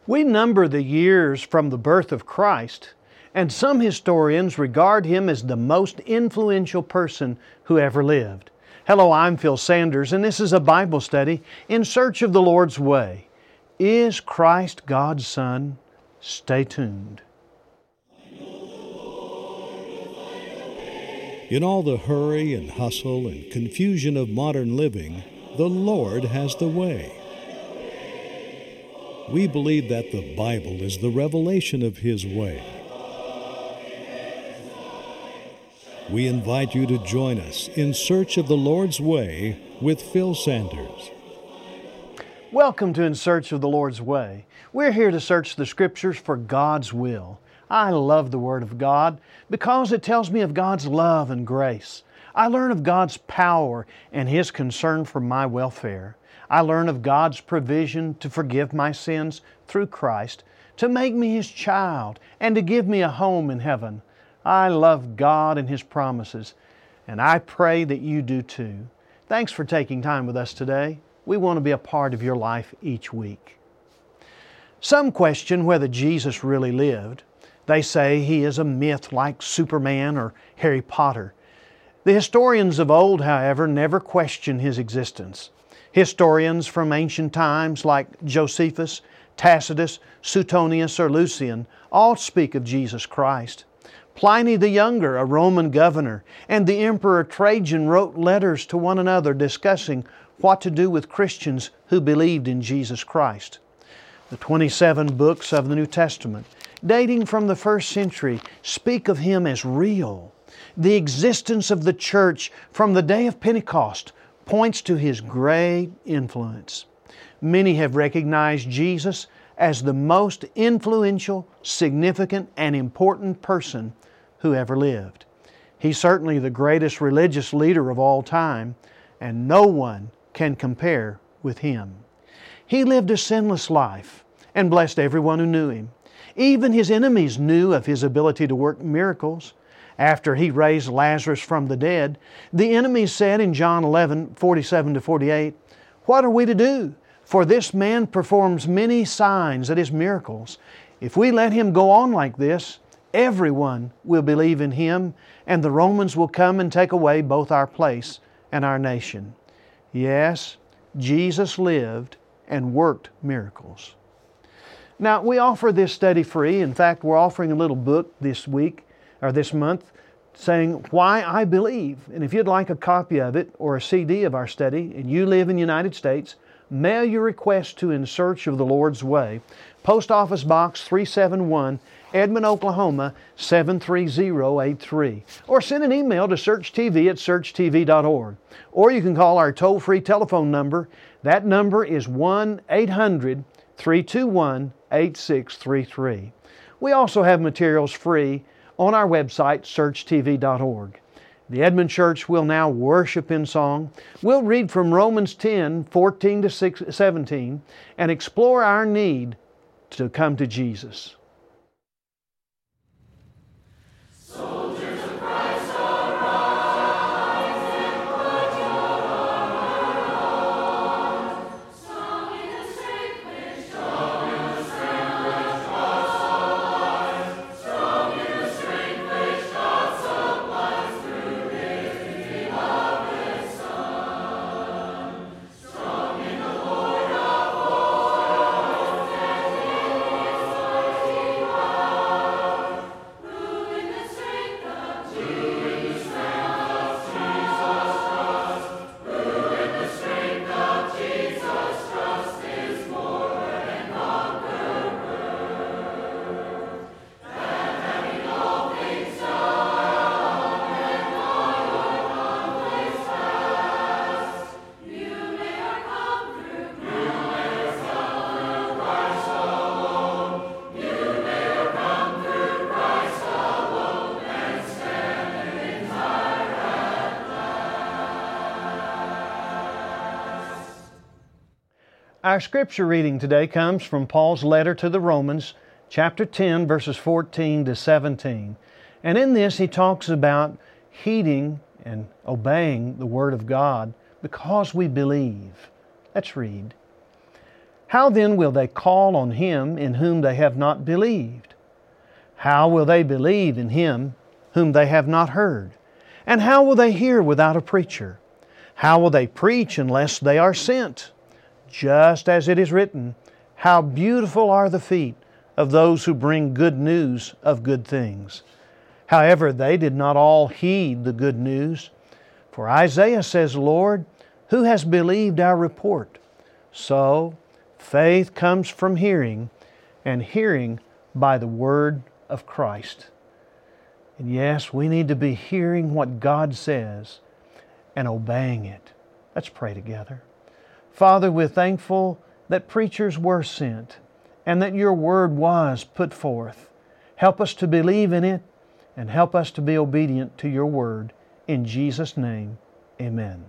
We number the years from the birth of Christ, and some historians regard Him as the most influential person who ever lived. Hello, I'm Phil Sanders, and this is a Bible study in search of the Lord's way. Is Christ God's Son? Stay tuned. In all the hurry and hustle and confusion of modern living, the Lord has the way. We believe that the Bible is the revelation of His way. We invite you to join us in search of the Lord's way with Phil Sanders. Welcome to In Search of the Lord's Way. We're here to search the Scriptures for God's will. I love the Word of God because it tells me of God's love and grace. I learn of God's power and His concern for my welfare. I learn of God's provision to forgive my sins through Christ, to make me His child, and to give me a home in heaven. I love God and His promises, and I pray that you do too. Thanks for taking time with us today. We want to be a part of your life each week. Some question whether Jesus really lived. They say He is a myth like Superman or Harry Potter. The historians of old, however, never question His existence. Historians from ancient times like Josephus, Tacitus, Suetonius, or Lucian all speak of Jesus Christ. Pliny the Younger, a Roman governor, and the Emperor Trajan wrote letters to one another discussing what to do with Christians who believed in Jesus Christ. The 27 books of the New Testament, dating from the first century, speak of Him as real. The existence of the church from the day of Pentecost points to His great influence. Many have recognized Jesus as the most influential, significant, and important person who ever lived. He's certainly the greatest religious leader of all time, and no one can compare with Him. He lived a sinless life and blessed everyone who knew Him. Even His enemies knew of His ability to work miracles. After He raised Lazarus from the dead, the enemies said in John 11:47-48, "What are we to do? For this man performs many signs," that is, miracles. "If we let him go on like this, everyone will believe in Him, and the Romans will come and take away both our place and our nation." Yes, Jesus lived and worked miracles. Now, we offer this study free. In fact, we're offering a little book this week, or this month, saying, "Why I Believe." And if you'd like a copy of it or a CD of our study, and you live in the United States, mail your request to In Search of the Lord's Way, Post Office Box 371, Edmond, Oklahoma 73083. Or send an email to searchtv@searchtv.org. Or you can call our toll-free telephone number. That number is 1-800-321-8633. We also have materials free on our website, searchtv.org. The Edmond Church will now worship in song. We'll read from Romans 10:14-17 and explore our need to come to Jesus. Our scripture reading today comes from Paul's letter to the Romans, chapter 10, verses 14 to 17. And in this he talks about heeding and obeying the Word of God because we believe. Let's read. How then will they call on Him in whom they have not believed? How will they believe in Him whom they have not heard? And how will they hear without a preacher? How will they preach unless they are sent? Just as it is written, how beautiful are the feet of those who bring good news of good things. However, they did not all heed the good news. For Isaiah says, Lord, who has believed our report? So, faith comes from hearing, and hearing by the Word of Christ. And yes, we need to be hearing what God says and obeying it. Let's pray together. Father, we're thankful that preachers were sent and that Your Word was put forth. Help us to believe in it and help us to be obedient to Your Word. In Jesus' name, amen.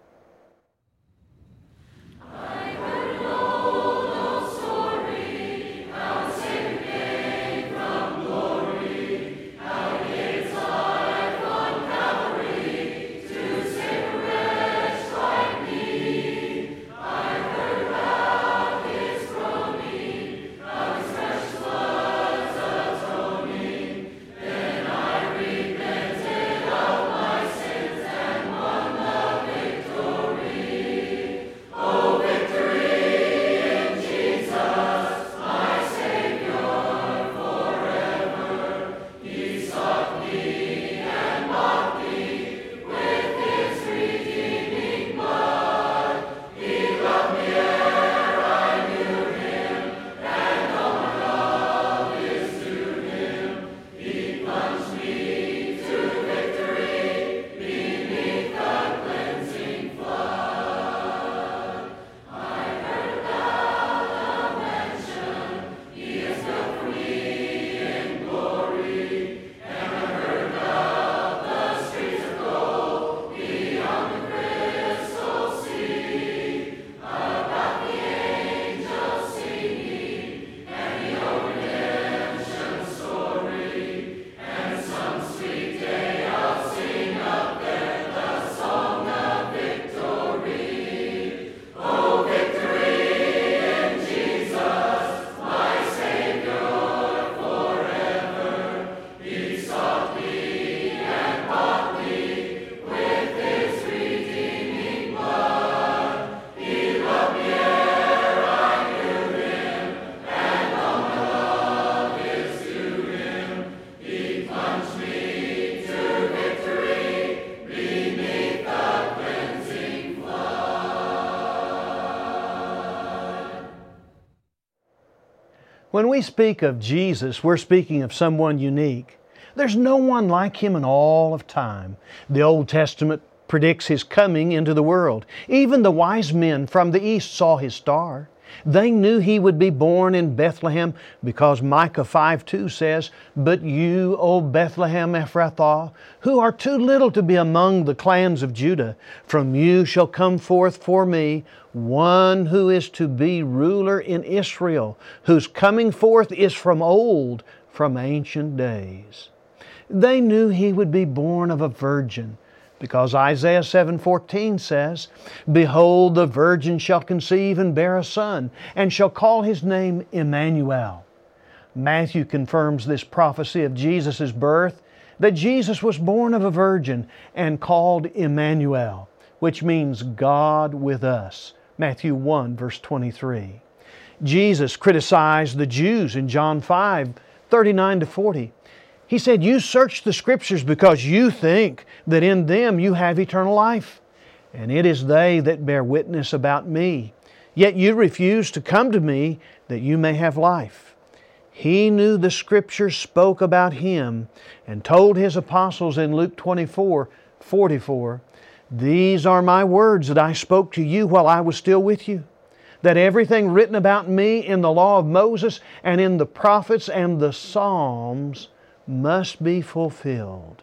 When we speak of Jesus, we're speaking of someone unique. There's no one like Him in all of time. The Old Testament predicts His coming into the world. Even the wise men from the east saw His star. They knew He would be born in Bethlehem because Micah 5:2 says, But you, O Bethlehem Ephrathah, who are too little to be among the clans of Judah, from you shall come forth for me one who is to be ruler in Israel, whose coming forth is from old, from ancient days. They knew He would be born of a virgin, because Isaiah 7:14 says, Behold, the virgin shall conceive and bear a son, and shall call His name Emmanuel. Matthew confirms this prophecy of Jesus' birth, that Jesus was born of a virgin and called Emmanuel, which means God with us. Matthew 1, verse 23. Jesus criticized the Jews in John 5:39-40. He said, You search the Scriptures because you think that in them you have eternal life, and it is they that bear witness about me. Yet you refuse to come to me that you may have life. He knew the Scriptures spoke about Him and told His apostles in Luke 24:44, These are my words that I spoke to you while I was still with you, that everything written about me in the law of Moses and in the prophets and the Psalms must be fulfilled.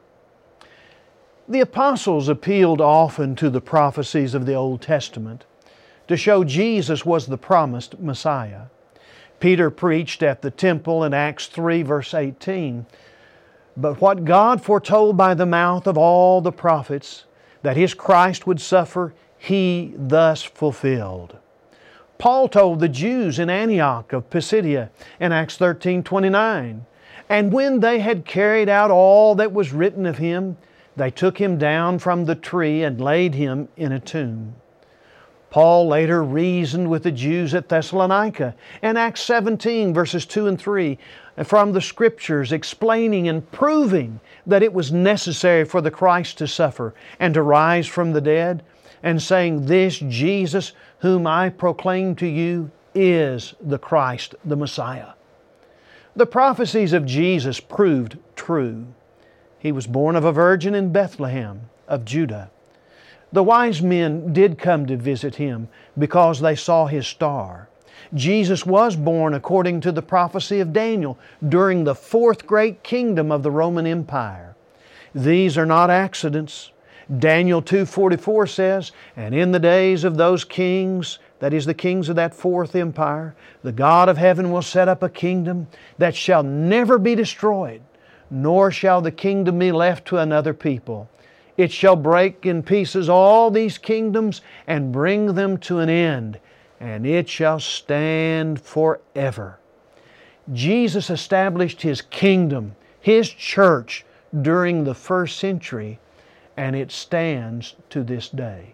The apostles appealed often to the prophecies of the Old Testament to show Jesus was the promised Messiah. Peter preached at the temple in Acts 3, verse 18, But what God foretold by the mouth of all the prophets, that His Christ would suffer, He thus fulfilled. Paul told the Jews in Antioch of Pisidia in Acts 13:29, "And when they had carried out all that was written of Him, they took Him down from the tree and laid Him in a tomb." Paul later reasoned with the Jews at Thessalonica in Acts 17 verses 2 and 3 from the Scriptures, explaining and proving that it was necessary for the Christ to suffer and to rise from the dead, and saying, "This Jesus whom I proclaim to you is the Christ, the Messiah." The prophecies of Jesus proved true. He was born of a virgin in Bethlehem of Judah. The wise men did come to visit Him because they saw His star. Jesus was born according to the prophecy of Daniel during the fourth great kingdom of the Roman Empire. These are not accidents. Daniel 2:44 says, "And in the days of those kings," that is the kings of that fourth empire, "the God of heaven will set up a kingdom that shall never be destroyed, nor shall the kingdom be left to another people. It shall break in pieces all these kingdoms and bring them to an end, and it shall stand forever." Jesus established His kingdom, His church, during the first century, and it stands to this day.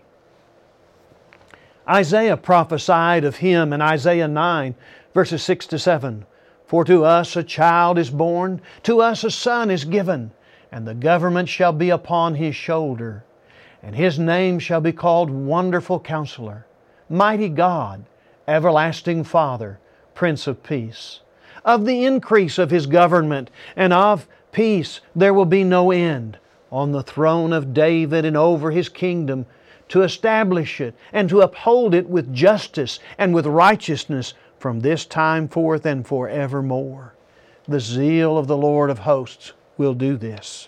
Isaiah prophesied of Him in Isaiah 9, verses 6 to 7. "For to us a child is born, to us a son is given, and the government shall be upon His shoulder. And His name shall be called Wonderful Counselor, Mighty God, Everlasting Father, Prince of Peace. Of the increase of His government and of peace there will be no end, on the throne of David and over His kingdom, to establish it and to uphold it with justice and with righteousness from this time forth and forevermore. The zeal of the Lord of hosts will do this."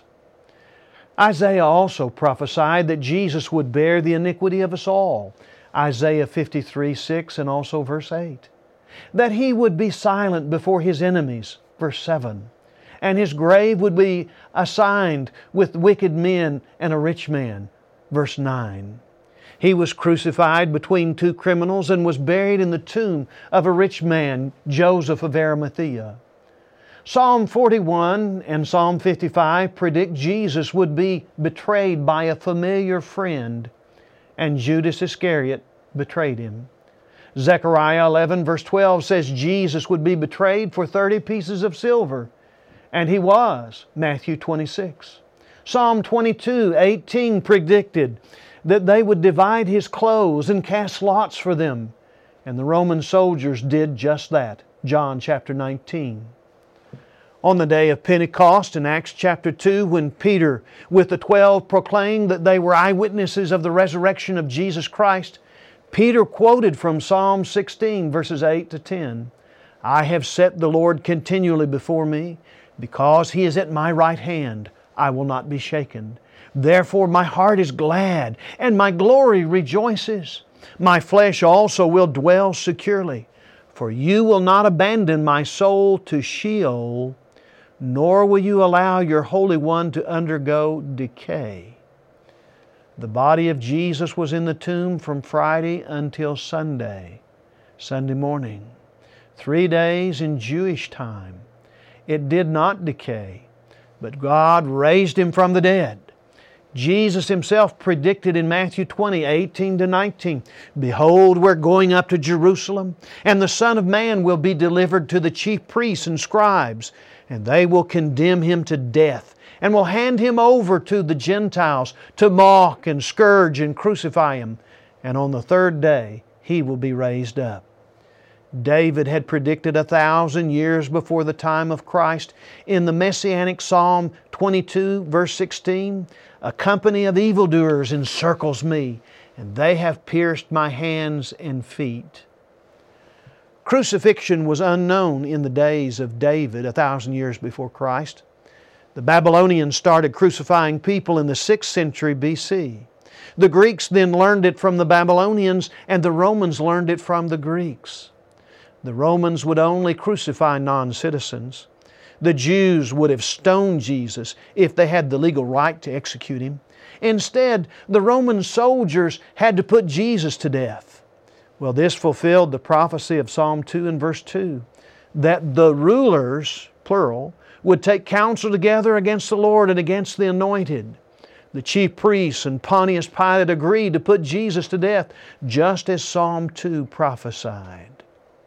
Isaiah also prophesied that Jesus would bear the iniquity of us all. Isaiah 53:6 and also verse 8. That He would be silent before His enemies, verse 7. And His grave would be assigned with wicked men and a rich man, verse 9. He was crucified between two criminals and was buried in the tomb of a rich man, Joseph of Arimathea. Psalm 41 and Psalm 55 predict Jesus would be betrayed by a familiar friend, and Judas Iscariot betrayed Him. Zechariah 11 verse 12 says Jesus would be betrayed for 30 pieces of silver, and He was, Matthew 26. Psalm 22:18 predicted that they would divide His clothes and cast lots for them, and the Roman soldiers did just that, John chapter 19. On the day of Pentecost in Acts chapter 2, when Peter with the 12 proclaimed that they were eyewitnesses of the resurrection of Jesus Christ, Peter quoted from Psalm 16 verses 8 to 10. "I have set the Lord continually before me, because He is at my right hand, I will not be shaken. Therefore my heart is glad, and my glory rejoices. My flesh also will dwell securely, for You will not abandon my soul to Sheol, nor will You allow Your Holy One to undergo decay." The body of Jesus was in the tomb from Friday until Sunday morning. 3 days in Jewish time. It did not decay, but God raised Him from the dead. Jesus Himself predicted in Matthew 20:18 to 19, "Behold, we're going up to Jerusalem, and the Son of Man will be delivered to the chief priests and scribes, and they will condemn Him to death, and will hand Him over to the Gentiles to mock and scourge and crucify Him, and on the third day He will be raised up." David had predicted 1,000 years before the time of Christ in the Messianic Psalm 22 verse 16, "A company of evildoers encircles me, and they have pierced my hands and feet." Crucifixion was unknown in the days of David 1,000 years before Christ. The Babylonians started crucifying people in the 6th century BC. The Greeks then learned it from the Babylonians, and the Romans learned it from the Greeks. The Romans would only crucify non-citizens. The Jews would have stoned Jesus if they had the legal right to execute Him. Instead, the Roman soldiers had to put Jesus to death. Well, this fulfilled the prophecy of Psalm 2 and verse 2, that the rulers, plural, would take counsel together against the Lord and against the Anointed. The chief priests and Pontius Pilate agreed to put Jesus to death, just as Psalm 2 prophesied.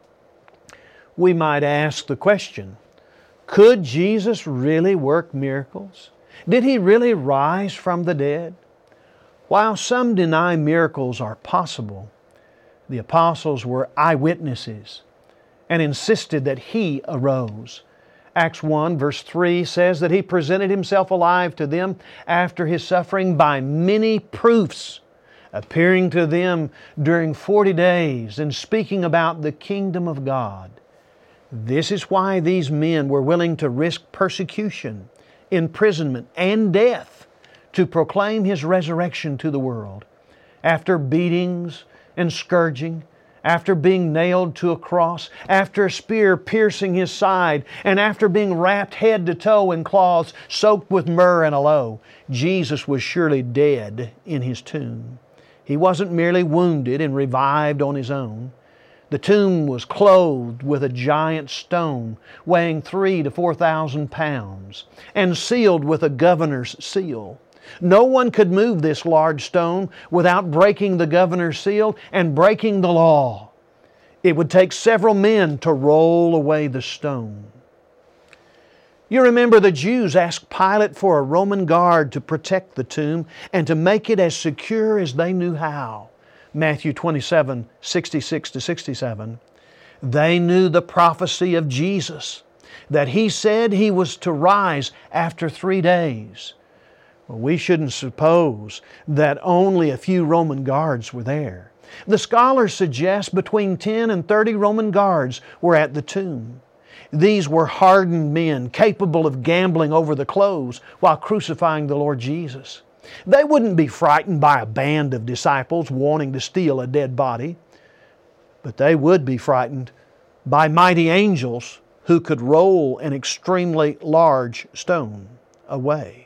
We might ask the question, could Jesus really work miracles? Did He really rise from the dead? While some deny miracles are possible, the apostles were eyewitnesses and insisted that He arose. Acts 1 verse 3 says that He presented Himself alive to them after His suffering by many proofs, appearing to them during 40 days and speaking about the kingdom of God. This is why these men were willing to risk persecution, imprisonment, and death to proclaim His resurrection to the world. After beatings and scourging, after being nailed to a cross, after a spear piercing His side, and after being wrapped head to toe in cloths soaked with myrrh and aloe, Jesus was surely dead in His tomb. He wasn't merely wounded and revived on His own. The tomb was clothed with a giant stone weighing 3,000 to 4,000 pounds and sealed with a governor's seal. No one could move this large stone without breaking the governor's seal and breaking the law. It would take several men to roll away the stone. You remember the Jews asked Pilate for a Roman guard to protect the tomb and to make it as secure as they knew how. Matthew 27, 66 to 67. They knew the prophecy of Jesus, that He said He was to rise after 3 days. Well, we shouldn't suppose that only a few Roman guards were there. The scholars suggest between 10 and 30 Roman guards were at the tomb. These were hardened men capable of gambling over the clothes while crucifying the Lord Jesus. They wouldn't be frightened by a band of disciples wanting to steal a dead body, but they would be frightened by mighty angels who could roll an extremely large stone away.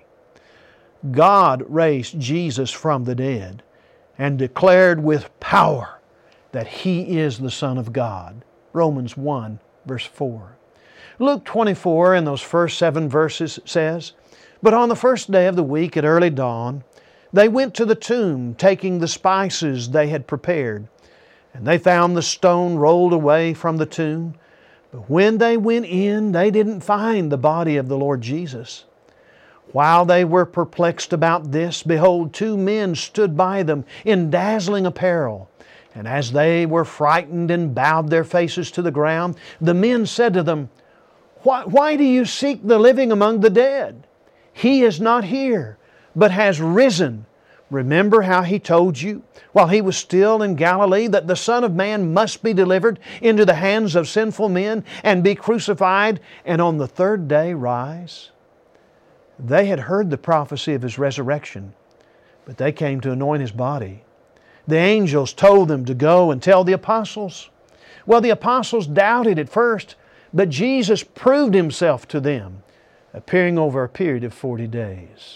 God raised Jesus from the dead and declared with power that He is the Son of God. Romans 1 verse 4. Luke 24 in those first 7 verses says, "But on the first day of the week at early dawn, they went to the tomb, taking the spices they had prepared. And they found the stone rolled away from the tomb. But when they went in, they didn't find the body of the Lord Jesus. While they were perplexed about this, behold, 2 men stood by them in dazzling apparel. And as they were frightened and bowed their faces to the ground, the men said to them, Why do you seek the living among the dead? He is not here, but has risen. Remember how He told you, while He was still in Galilee, that the Son of Man must be delivered into the hands of sinful men and be crucified, and on the 3rd day rise?" They had heard the prophecy of His resurrection, but they came to anoint His body. The angels told them to go and tell the apostles. Well, the apostles doubted at first, but Jesus proved Himself to them, appearing over a period of 40 days.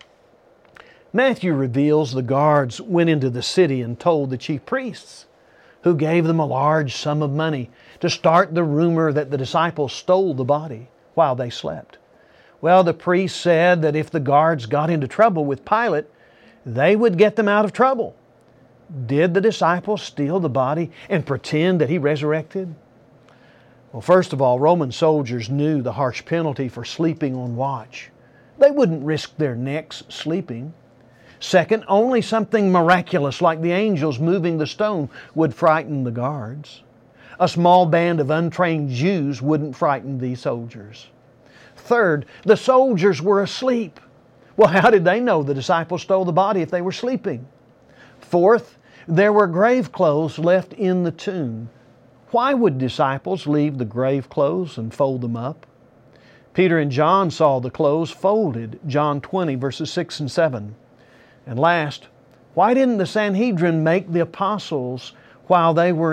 Matthew reveals the guards went into the city and told the chief priests, who gave them a large sum of money to start the rumor that the disciples stole the body while they slept. Well, the priests said that if the guards got into trouble with Pilate, they would get them out of trouble. Did the disciples steal the body and pretend that He resurrected? Well, first of all, Roman soldiers knew the harsh penalty for sleeping on watch. They wouldn't risk their necks sleeping. Second, only something miraculous like the angels moving the stone would frighten the guards. A small band of untrained Jews wouldn't frighten these soldiers. Third, the soldiers were asleep. Well, how did they know the disciples stole the body if they were sleeping? Fourth, there were grave clothes left in the tomb. Why would disciples leave the grave clothes and fold them up? Peter and John saw the clothes folded, John 20, verses 6 and 7. And last, why didn't the Sanhedrin make the apostles while they were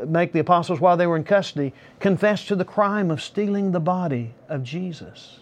in custody confess to the crime of stealing the body of Jesus?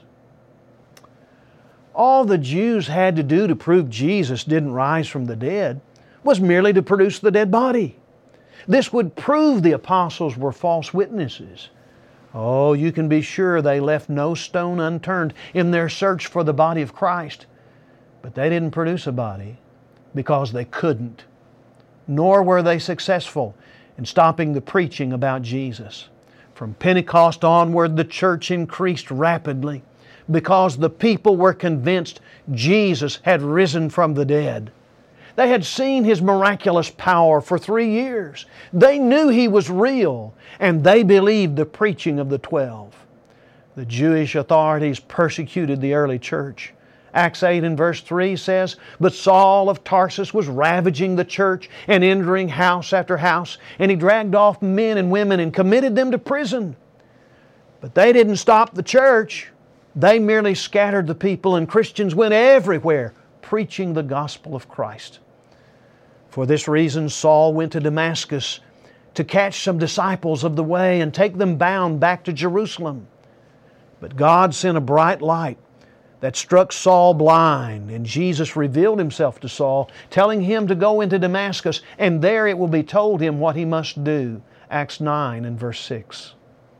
All the Jews had to do to prove Jesus didn't rise from the dead was merely to produce the dead body. This would prove the apostles were false witnesses. Oh, you can be sure they left no stone unturned in their search for the body of Christ. But they didn't produce a body because they couldn't. Nor were they successful in stopping the preaching about Jesus. From Pentecost onward, the church increased rapidly because the people were convinced Jesus had risen from the dead. They had seen His miraculous power for 3 years. They knew He was real, and they believed the preaching of the 12. The Jewish authorities persecuted the early church. Acts 8 and verse 3 says, "But Saul of Tarsus was ravaging the church and entering house after house, and he dragged off men and women and committed them to prison." But they didn't stop the church. They merely scattered the people, and Christians went everywhere preaching the gospel of Christ. For this reason, Saul went to Damascus to catch some disciples of the way and take them bound back to Jerusalem. But God sent a bright light that struck Saul blind, and Jesus revealed Himself to Saul, telling him to go into Damascus, and there it will be told him what he must do. Acts 9 and verse 6.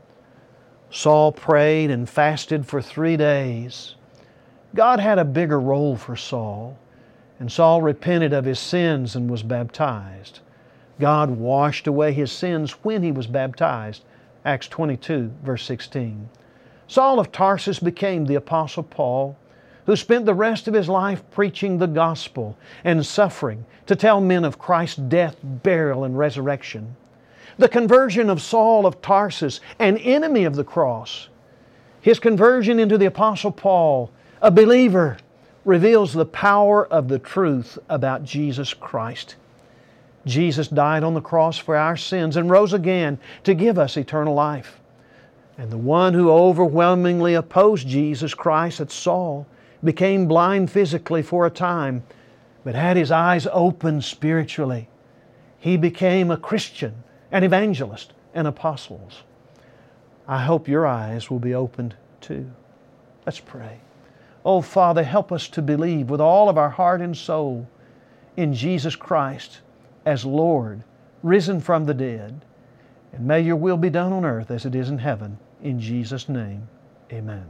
Saul prayed and fasted for 3 days. God had a bigger role for Saul, and Saul repented of his sins and was baptized. God washed away his sins when he was baptized. Acts 22 verse 16. Saul of Tarsus became the Apostle Paul, who spent the rest of his life preaching the gospel and suffering to tell men of Christ's death, burial, and resurrection. The conversion of Saul of Tarsus, an enemy of the cross, his conversion into the Apostle Paul, a believer, reveals the power of the truth about Jesus Christ. Jesus died on the cross for our sins and rose again to give us eternal life. And the one who overwhelmingly opposed Jesus Christ at Saul became blind physically for a time, but had his eyes opened spiritually. He became a Christian, an evangelist, and apostles. I hope your eyes will be opened too. Let's pray. Oh, Father, help us to believe with all of our heart and soul in Jesus Christ as Lord, risen from the dead. And may Your will be done on earth as it is in heaven. In Jesus' name, amen.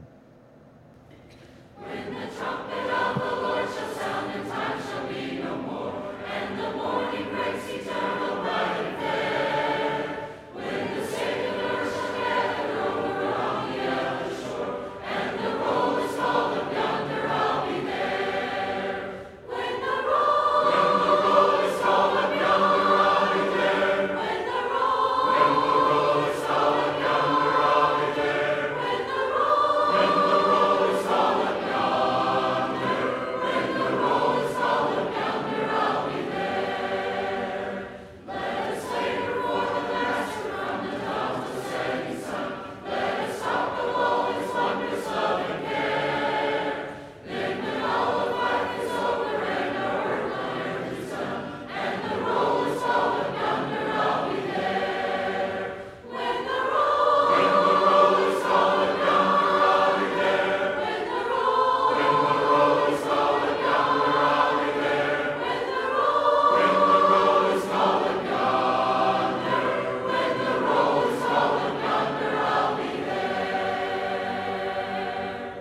When the trumpet of the Lord shall sound, and time shall be no more, and the morning breaks eternal, bright and fair. When the saved earth shall gather over on the other shore, and the roll is called up yonder, I'll be there. When the roll is called up yonder, I'll be there. When the roll is called up yonder, I'll be there. When the roll is called up yonder, when the roll is called up yonder, I'll be there. Let us labor for the Master from the dawn to setting sun. Let us talk of all His wondrous love and care. Then when all of life is over and our work on earth is done, and the roll is called up yonder, I'll be there. When the roll is called up yonder, I'll be there. When the roll is called up yonder, I'll be there. When the roll is called up yonder, when the roll is called up yonder, I'll be there.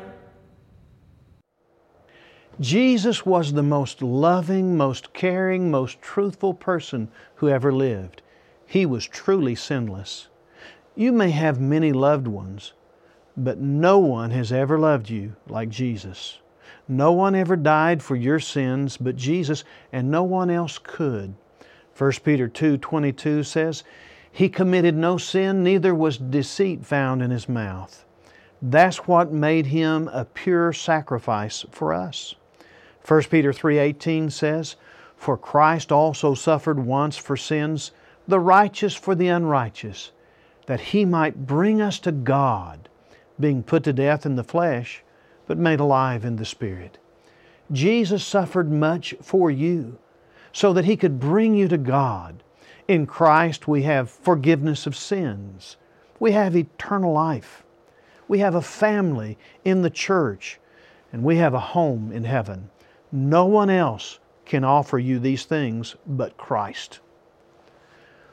Jesus was the most loving, most caring, most truthful person who ever lived. He was truly sinless. You may have many loved ones, but no one has ever loved you like Jesus. No one ever died for your sins but Jesus, and no one else could. 1 Peter 2:22 says, "He committed no sin, neither was deceit found in His mouth." That's what made Him a pure sacrifice for us. 1 Peter 3:18 says, "For Christ also suffered once for sins, the righteous for the unrighteous, that He might bring us to God, being put to death in the flesh, but made alive in the Spirit." Jesus suffered much for you, so that He could bring you to God. In Christ we have forgiveness of sins. We have eternal life. We have a family in the church, and we have a home in heaven. No one else can offer you these things but Christ.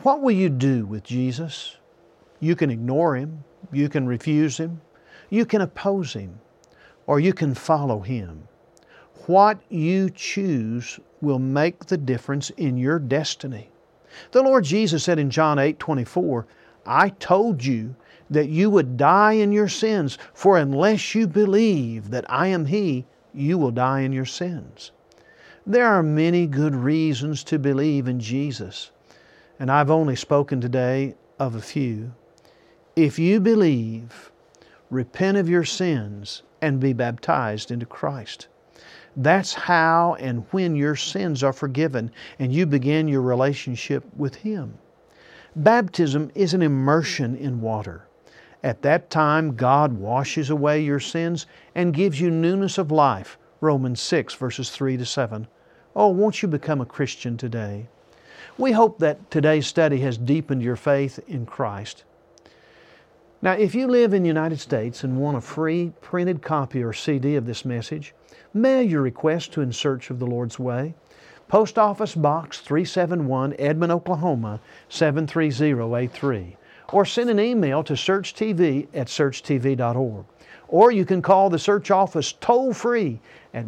What will you do with Jesus? You can ignore Him, you can refuse Him, you can oppose Him, or you can follow Him. What you choose will make the difference in your destiny. The Lord Jesus said in John 8:24, I told you that you would die in your sins, for unless you believe that I am He, you will die in your sins. There are many good reasons to believe in Jesus, and I've only spoken today of a few. If you believe, repent of your sins and be baptized into Christ. That's how and when your sins are forgiven and you begin your relationship with Him. Baptism is an immersion in water. At that time, God washes away your sins and gives you newness of life. Romans 6, verses 3 to 7. Oh, won't you become a Christian today? We hope that today's study has deepened your faith in Christ. Now, if you live in the United States and want a free printed copy or CD of this message, mail your request to In Search of the Lord's Way. Post Office Box 371, Edmond, Oklahoma 73083. Or send an email to searchtv@searchtv.org. Or you can call the Search Office toll-free at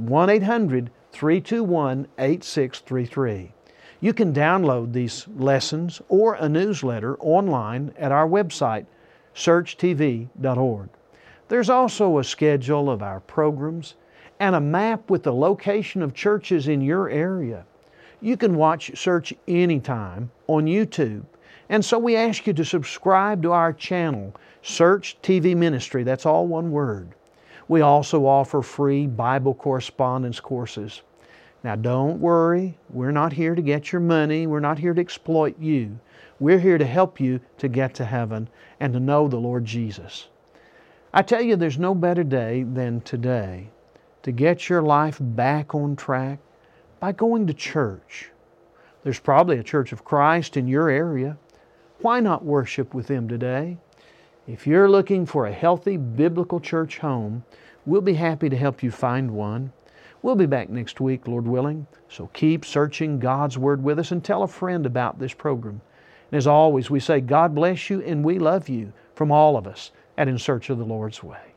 1-800-321-8633. You can download these lessons or a newsletter online at our website, searchtv.org. There's also a schedule of our programs and a map with the location of churches in your area. You can watch Search anytime on YouTube. And so we ask you to subscribe to our channel, Search TV Ministry. That's all one word. We also offer free Bible correspondence courses. Now don't worry, we're not here to get your money. We're not here to exploit you. We're here to help you to get to heaven and to know the Lord Jesus. I tell you, there's no better day than today to get your life back on track by going to church. There's probably a Church of Christ in your area. Why not worship with them today? If you're looking for a healthy biblical church home, we'll be happy to help you find one. We'll be back next week, Lord willing, so keep searching God's Word with us and tell a friend about this program. And as always, we say God bless you and we love you from all of us at In Search of the Lord's Way.